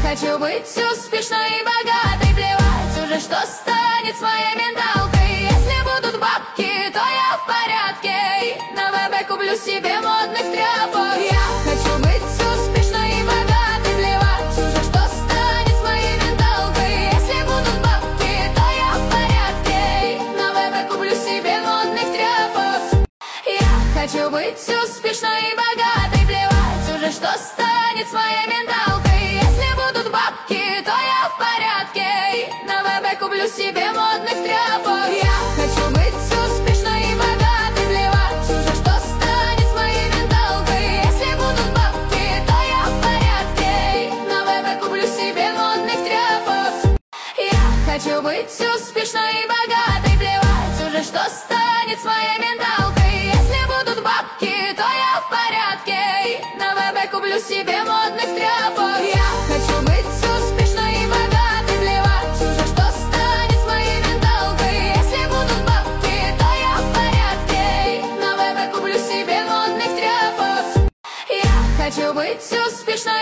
хочу быть успешной и богатой. Плевать уже, что станет с моей менталкой. Если будут бабки, то я в порядке. И на ВБ куплю себе модных тряпок. Я хочу быть успешной и богатой. Плевать уже, что станет с моей менталкой. Если будут бабки, то я в порядке. И на ВБ куплю себе модных тряпок. Я хочу быть успешной и богатой. Плевать уже, что станет с моей менталкой. Если будут бабки, то я в порядке. И на ВБ куплю себе модных тряпок. Я хочу быть успешной и богатой. Плевать уже, что станет с моей менталкой. Если будут бабки, то я в порядке. И на ВБ куплю себе модных тряпок. Я хочу быть успешной и богатой. Плевать уже, что станет с моей менталкой. Если будут бабки, то я в порядке. И на ВБ куплю себе модных тряпок. Я хочу быть успешной и богатой. Плевать уже, что станет с моей менталкой. Если будут бабки, то я в порядке. И на ВБ куплю себе модных тряпок. Я хочу быть успешной